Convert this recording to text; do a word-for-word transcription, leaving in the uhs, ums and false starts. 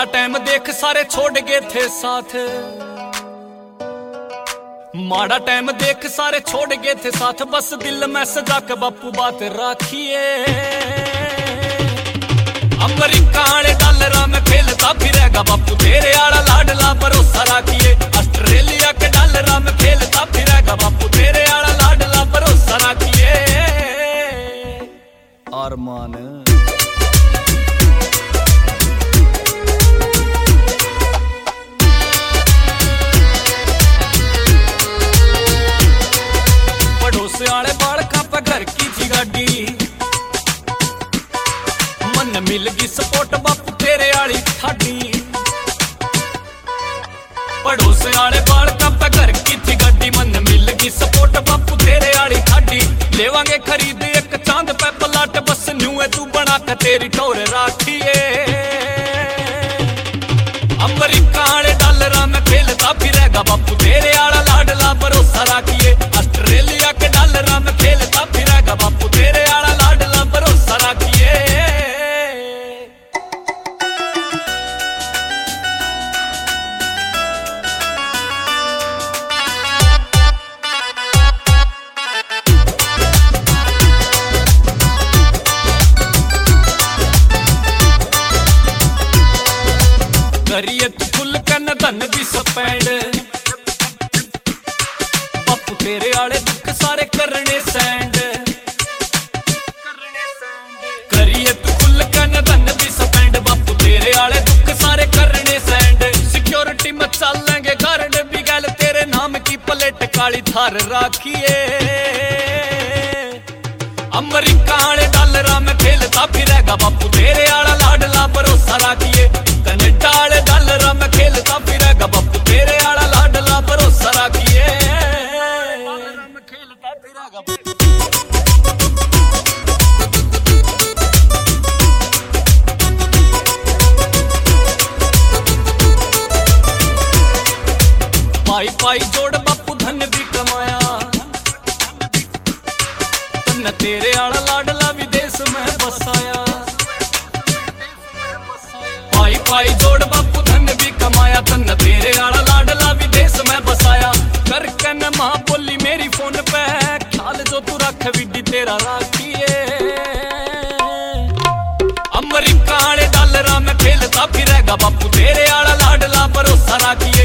Time देख सारे छोड़ गए थे साथ, माड़ा टाइम देख सारे छोड़ गए थे साथ, बस दिल में सजा के बापू बात राखिए। अमरीका आले डॉलरा में खेलता फिरेगा बापू, तेरे आला लाडला भरोसा राखिए। ऑस्ट्रेलिया के डॉलरा में खेलता फिरेगा बापू, तेरे आला लाडला भरोसा राखिए। अरमान आले बालका पे घर की थी गाड़ी, मन मिल गई सपोर्ट बापू तेरे आली ठाडी। पड़ोस आले बालका पे घर की थी गाड़ी, मन मिल गई सपोर्ट बापू तेरे आली ठाडी। लेवांगे खरीद एक चांद पे पलाट, बस न्यू है तू बना के तेरी टोर राखिए। अमरीका आले डॉलरा में खेलता फिरेगा बापू, तेरे आला लाडला भरोसा राखिए। ऑस्ट्रेलिया के डॉलरा में खेलता फिरेगा बापू, तेरे आला लाडला भरोसा राखिए। करिए तू फुल कन धन दी स्पेंड, बापू तेरे आले दुख सारे करने सैंड। करिए तू फुल कन धन दी स्पेंड, बापू तेरे आले दुख सारे करने सैंड। सिक्योरिटी में चलेंगे गार्ड भी गल, तेरे नाम की प्लेट काली थार राखिए। अमरीका आले डॉलरा में खेलता फिरेगा बापू, तेरे आला लाडला भरोसा राखिए। कनाडा आले डॉलरा में खेलता फिरेगा बापू, तेरे आला लाडला भरोसा राखिए। खेलता फिरेगा पाई पाई जोड़ बापू धन भी कमाया, तन तेरे आला लाडला विदेश में बसाया। पाई पाई जोड़ बापू धन भी कमाया, तन तेरे आला लाडला विदेश में बसाया। कर कन मां बोली मेरी फोन पे, ख्याल जो तू रख विडी तेरा राखिए। अमरीका आले डॉलरा में खेलता फिरेगा बापू, तेरे आला लाडला भरोसा राखिए।